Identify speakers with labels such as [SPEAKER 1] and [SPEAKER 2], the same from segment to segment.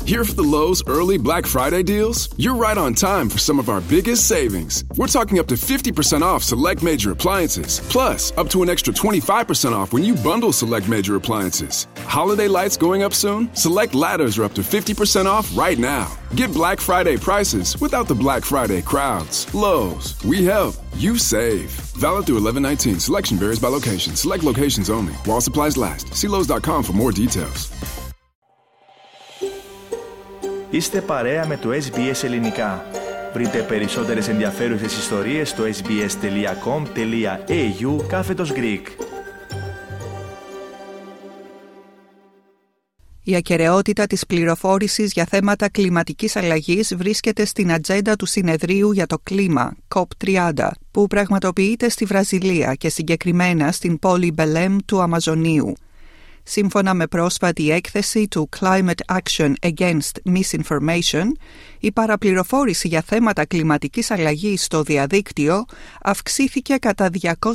[SPEAKER 1] Here for the Lowe's early Black Friday deals? You're right on time for some of our biggest savings. We're talking up to 50% off select major appliances, plus up to an extra 25% off when you bundle select major appliances. Holiday lights going up soon? Select ladders are up to 50% off right now. Get Black Friday prices without the Black Friday crowds. Lowe's, we help, you save. Valid through 11/19. Selection varies by location. Select locations only. While supplies last. See Lowe's.com for more details.
[SPEAKER 2] Είστε παρέα με το SBS Ελληνικά. Βρείτε περισσότερες ενδιαφέρουσες ιστορίες στο sbs.com.au/Greek.
[SPEAKER 3] Η ακεραιότητα της πληροφόρησης για θέματα κλιματικής αλλαγής βρίσκεται στην ατζέντα του συνεδρίου για το κλίμα, COP30, που πραγματοποιείται στη Βραζιλία και συγκεκριμένα στην πόλη Μπελέμ του Αμαζονίου. Σύμφωνα με πρόσφατη έκθεση του Climate Action Against Misinformation, η παραπληροφόρηση για θέματα κλιματικής αλλαγής στο διαδίκτυο αυξήθηκε κατά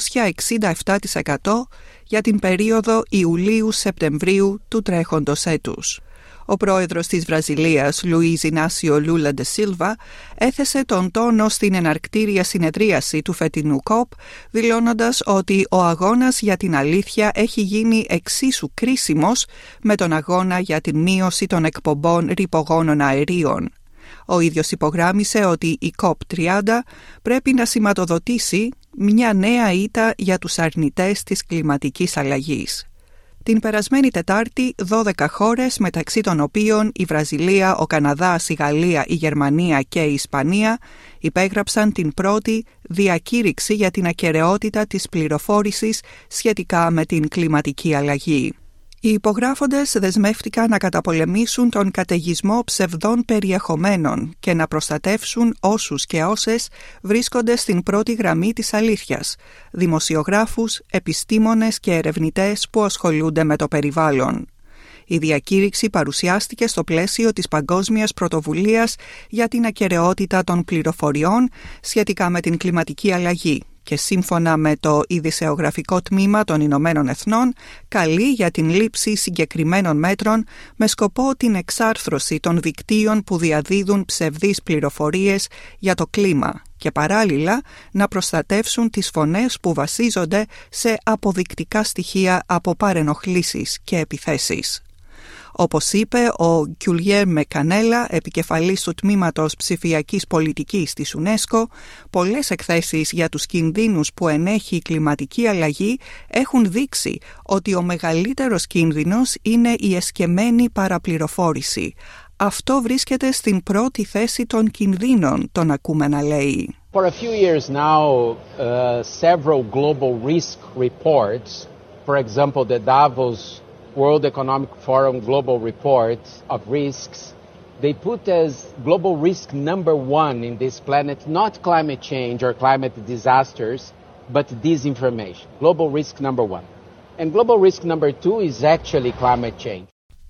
[SPEAKER 3] 267% για την περίοδο Ιουλίου-Σεπτεμβρίου του τρέχοντος έτους. Ο πρόεδρος της Βραζιλίας, Λουίς Ινάσιο Λούλα ντε Σίλβα, έθεσε τον τόνο στην εναρκτήρια συνεδρίαση του φετινού COP, δηλώνοντας ότι ο αγώνας για την αλήθεια έχει γίνει εξίσου κρίσιμος με τον αγώνα για την μείωση των εκπομπών ρυπογόνων αερίων. Ο ίδιος υπογράμμισε ότι η COP30 πρέπει να σηματοδοτήσει μια νέα ήττα για τους αρνητές της κλιματικής αλλαγής. Την περασμένη Τετάρτη, 12 χώρες, μεταξύ των οποίων η Βραζιλία, ο Καναδάς, η Γαλλία, η Γερμανία και η Ισπανία, υπέγραψαν την πρώτη διακήρυξη για την ακεραιότητα της πληροφόρησης σχετικά με την κλιματική αλλαγή. Οι υπογράφοντες δεσμεύτηκαν να καταπολεμήσουν τον καταιγισμό ψευδών περιεχομένων και να προστατεύσουν όσους και όσες βρίσκονται στην πρώτη γραμμή της αλήθειας, δημοσιογράφους, επιστήμονες και ερευνητές που ασχολούνται με το περιβάλλον. Η διακήρυξη παρουσιάστηκε στο πλαίσιο της Παγκόσμιας Πρωτοβουλίας για την ακεραιότητα των πληροφοριών σχετικά με την κλιματική αλλαγή και σύμφωνα με το ειδησεογραφικό τμήμα των Ηνωμένων Εθνών καλεί για την λήψη συγκεκριμένων μέτρων με σκοπό την εξάρθρωση των δικτύων που διαδίδουν ψευδείς πληροφορίες για το κλίμα και παράλληλα να προστατεύσουν τις φωνές που βασίζονται σε αποδεικτικά στοιχεία από παρενοχλήσεις και επιθέσεις. Όπως είπε ο Γκιουλιέρμε Κανέλα, επικεφαλής του τμήματος ψηφιακής πολιτικής της UNESCO, πολλές εκθέσεις για τους κινδύνους που ενέχει η κλιματική αλλαγή έχουν δείξει ότι ο μεγαλύτερος κίνδυνος είναι η εσκεμμένη παραπληροφόρηση. Αυτό βρίσκεται στην πρώτη θέση των κινδύνων, τον ακούμε να λέει.
[SPEAKER 4] For a few years now, several global risk reports, for example, the Davos World Economic Forum Global Report of Risks, they put as global risk number one in this planet not climate change or climate disasters, but disinformation. Global risk number one. And global risk number two is actually climate change.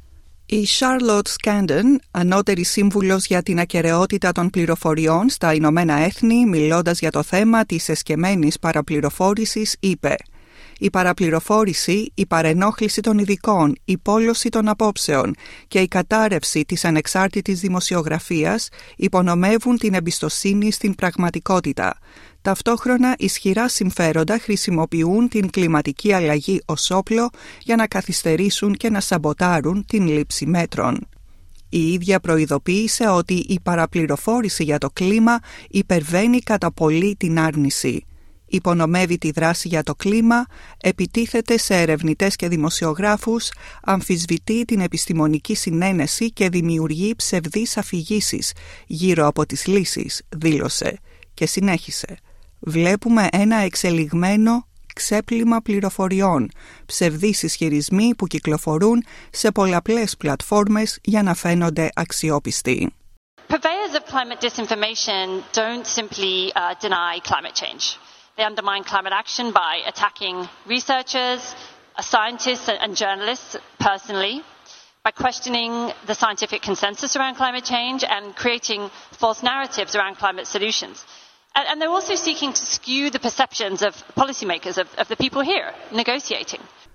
[SPEAKER 3] Η Charlotte Scandon, ανώτερη σύμβουλος για την ακεραιότητα των πληροφοριών στα Ηνωμένα Έθνη, μιλώντας για το θέμα της εσκεμμένης παραπληροφόρησης, είπε: «Η παραπληροφόρηση, η παρενόχληση των ειδικών, η πόλωση των απόψεων και η κατάρρευση της ανεξάρτητης δημοσιογραφίας υπονομεύουν την εμπιστοσύνη στην πραγματικότητα. Ταυτόχρονα, ισχυρά συμφέροντα χρησιμοποιούν την κλιματική αλλαγή ως όπλο για να καθυστερήσουν και να σαμποτάρουν την λήψη μέτρων». Η ίδια προειδοποίησε ότι η παραπληροφόρηση για το κλίμα υπερβαίνει κατά πολύ την άρνηση. Υπονομεύει τη δράση για το κλίμα, επιτίθεται σε ερευνητές και δημοσιογράφους, αμφισβητεί την επιστημονική συνένεση και δημιουργεί ψευδείς αφηγήσεις γύρω από τις λύσεις, δήλωσε και συνέχισε. «Βλέπουμε ένα εξελιγμένο ξέπλυμα πληροφοριών, ψευδείς ισχυρισμοί που κυκλοφορούν σε πολλαπλές πλατφόρμες για να φαίνονται αξιόπιστοι».
[SPEAKER 5] Purveyors of climate disinformation don't simply deny climate change. They undermine climate action by attacking researchers, scientists and journalists personally, by questioning the scientific consensus around climate change and creating false narratives around climate solutions. And they're also seeking to skew the perceptions of policymakers, of the people here negotiating.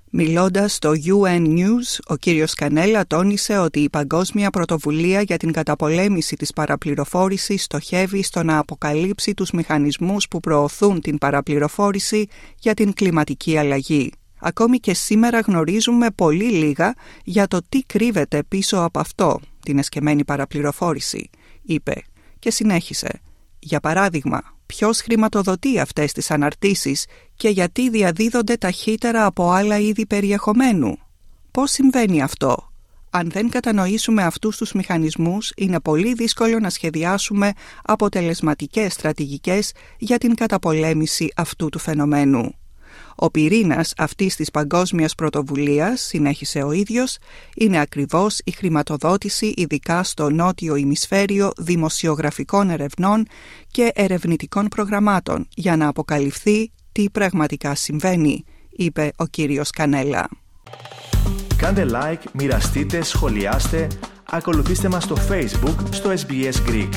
[SPEAKER 3] Μιλώντας στο UN News, ο κύριος Κανέλα τόνισε ότι η Παγκόσμια Πρωτοβουλία για την καταπολέμηση της παραπληροφόρησης στοχεύει στο να αποκαλύψει τους μηχανισμούς που προωθούν την παραπληροφόρηση για την κλιματική αλλαγή. Ακόμη και σήμερα γνωρίζουμε πολύ λίγα για το τι κρύβεται πίσω από αυτό, την εσκεμμένη παραπληροφόρηση, είπε και συνέχισε. Για παράδειγμα, ποιος χρηματοδοτεί αυτές τις αναρτήσεις και γιατί διαδίδονται ταχύτερα από άλλα είδη περιεχομένου. Πώς συμβαίνει αυτό? Αν δεν κατανοήσουμε αυτούς τους μηχανισμούς, είναι πολύ δύσκολο να σχεδιάσουμε αποτελεσματικές στρατηγικές για την καταπολέμηση αυτού του φαινομένου. Ο πυρήνας αυτής της παγκόσμιας πρωτοβουλίας, συνέχισε ο ίδιος, είναι ακριβώς η χρηματοδότηση ειδικά στο νότιο ημισφαίριο δημοσιογραφικών ερευνών και ερευνητικών προγραμμάτων για να αποκαλυφθεί τι πραγματικά συμβαίνει, είπε ο κύριος Κανέλα.
[SPEAKER 2] Κάντε like, μοιραστείτε, σχολιάστε, ακολουθήστε μας στο Facebook, στο SBS Greek.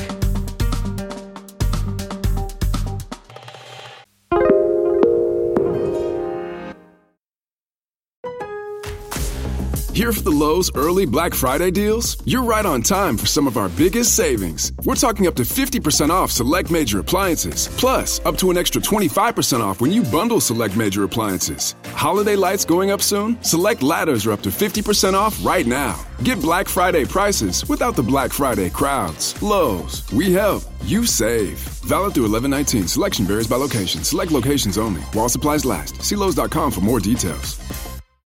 [SPEAKER 1] Here for the Lowe's early Black Friday deals? You're right on time for some of our biggest savings. We're talking up to 50% off select major appliances, plus up to an extra 25% off when you bundle select major appliances. Holiday lights going up soon? Select ladders are up to 50% off right now. Get Black Friday prices without the Black Friday crowds. Lowe's, we help, you save. Valid through 11/19. Selection varies by location. Select locations only. While supplies last. See Lowe's.com for more details.